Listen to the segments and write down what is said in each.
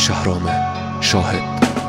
شهرام شاهد.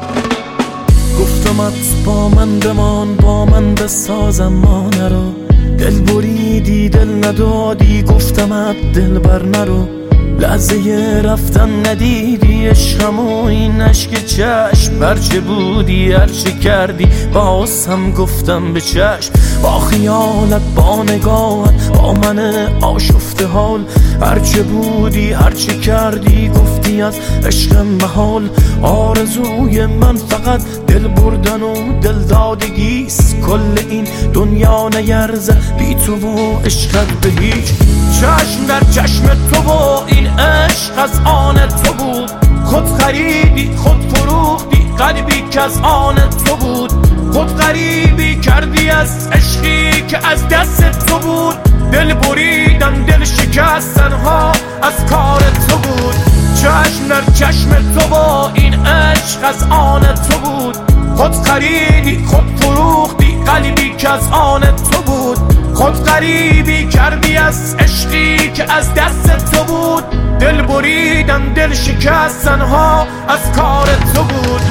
گفتمت با من بمان، با من بسازم ما نرو، دل بریدی دل ندادی، گفتمت دل بر نرو، لحظه رفتن ندیدی عشقمو این عشق چشم، هرچه بودی هرچه کردی باز هم گفتم به چشم، با خیالت با نگاهت با من آشفته حال، هرچه بودی هرچه کردی گفتی از عشق محال، آرزوی من فقط دل بردن و دل دادگیست، کل این دنیا نیرزه بی تو و عشقت به هیچ، چشم در چشم تو و این عشق از آن تو بود، خود خریدی خود فروختی قلبی که از آن تو بود، خود غریبی کردی از عشقی که از دست تو بود، دل بریدن دل شکستن ها از کار تو بود، چشم در چشم تو و این عشق از آن تو بود، خود خریدی خود فروختی قلبی که از آن تو بود، خود غریبی کردی از عشقی که از دست تو بود، دل بریدن دل شکستن ها از کار تو بود.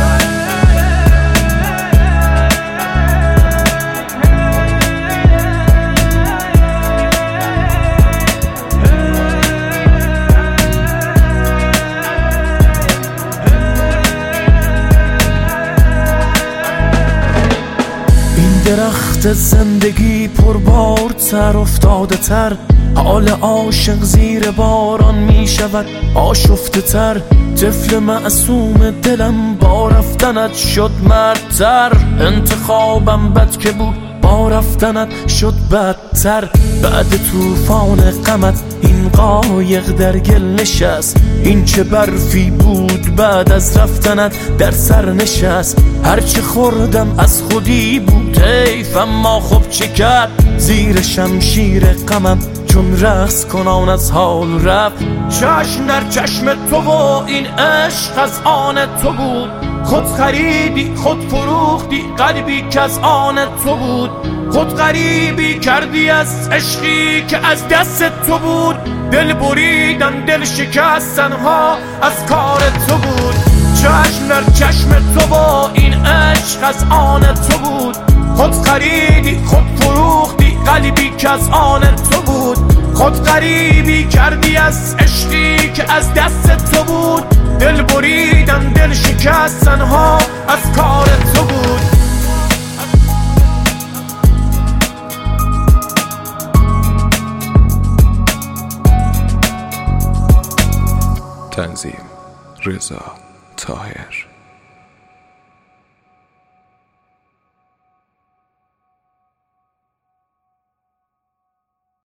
درخت زندگی پربارتر افتاده تر، حال عاشق زیر باران می شود آشفته تر، طفل معصوم دلم با رفتنت شد مردتر، انتخابم بد که بود با رفتنت شد بدتر، بعد طوفان غمت این قایق در گل نشست، این چه برفی بود بعد از رفتنت در سر نشست، هرچه خوردم از خودی بود حیف اما خب چه کرد، زیر شمشیر غمم چون رقص کنان از حال رفت، چشم در چشم تو و این عشق از آن تو بود، خود خریدی خود فروختی قلبی که از آن تو بود، خود غریبی کردی از عشقی که از دست تو بود، دل بریدن دل شکستن ها از کار تو بود، چشم در چشم تو و این عشق از آن تو بود، خود خریدی خود فروختی قلبی که از آن تو بود، خود غریبی کردی از عشقی که از دست تو بود، دل بریدن دل شکستن ها از کار تو بود. تنظیم رضا طاهر.